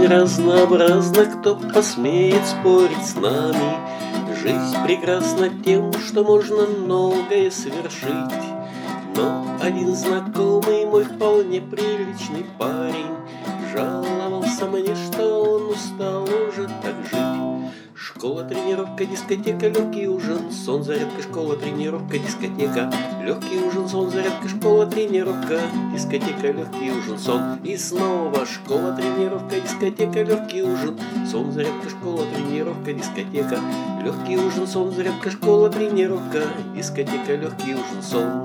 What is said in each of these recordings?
разнообразна, кто посмеет спорить с нами. Жизнь прекрасна тем, что можно многое совершить. Но один знакомый мой вполне приличный парень жаловался мне, что он устал уже так жить. Школа, тренировка, дискотека, легкий ужин, сон, зарядка, школа, тренировка, дискотека, легкий ужин, сон, зарядка, школа, тренировка, дискотека, легкий ужин, сон. И снова школа, тренировка, дискотека, легкий ужин, сон, зарядка, школа, тренировка, дискотека, легкий ужин, сон, зарядка, школа, тренировка, дискотека, легкий ужин, сон.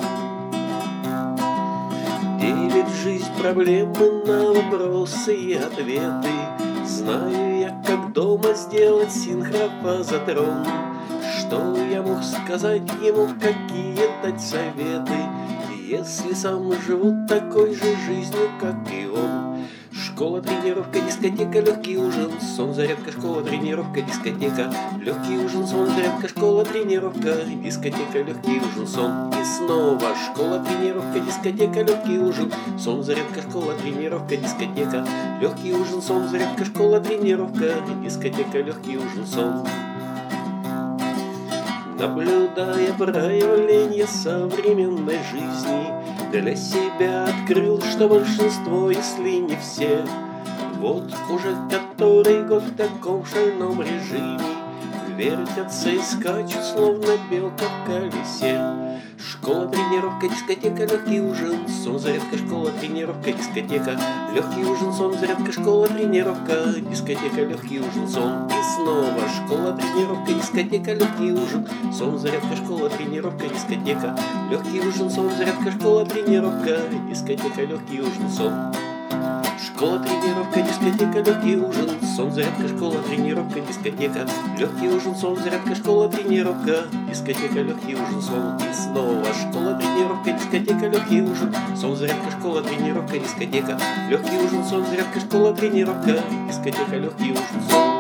Делит жизнь проблемы на вопросы и ответы. Знаю я, как дома сделать синхрофазотрон. Что я мог сказать ему, какие дать советы, если сам живу такой же жизнью, как и он? Школа, тренировка, дискотека, легкий ужин, сон, зарядка, школа, тренировка, дискотека, легкий ужин, сон, зарядка, школа, тренировка, дискотека, легкий ужин, сон. И снова школа, тренировка, дискотека, легкий ужин, сон, зарядка, школа, тренировка, дискотека, легкий ужин, сон, зарядка, школа, тренировка, дискотека, легкий ужин, сон. Наблюдая проявления современной жизни, для себя открыл, что большинство, если не все, вот уже который год в таком шальном режиме вертятся и скачут, словно белка в колесе. Школа, тренировка, дискотека, легкий ужин, сон, зарядка, школа, тренировка, дискотека, легкий ужин, сон, зарядка, школа, тренировка, дискотека, легкий ужин, сон. И снова школа, тренировка, дискотека, легкий ужин, сон, зарядка, школа, тренировка, дискотека, легкий ужин, сон, зарядка, школа, тренировка, дискотека, легкий ужин, сон. Школа, тренировка, дискотека, легкий ужин, сон, зарядка, школа, тренировка, дискотека, легкий ужин, сон, зарядка, школа, тренировка, дискотека, легкий ужин, сон. И снова школа, тренировка, дискотека, легкий ужин, сон, зарядка, школа, тренировка, дискотека, легкий ужин, сон, зарядка, школа, тренировка, дискотека, легкий ужин, сон.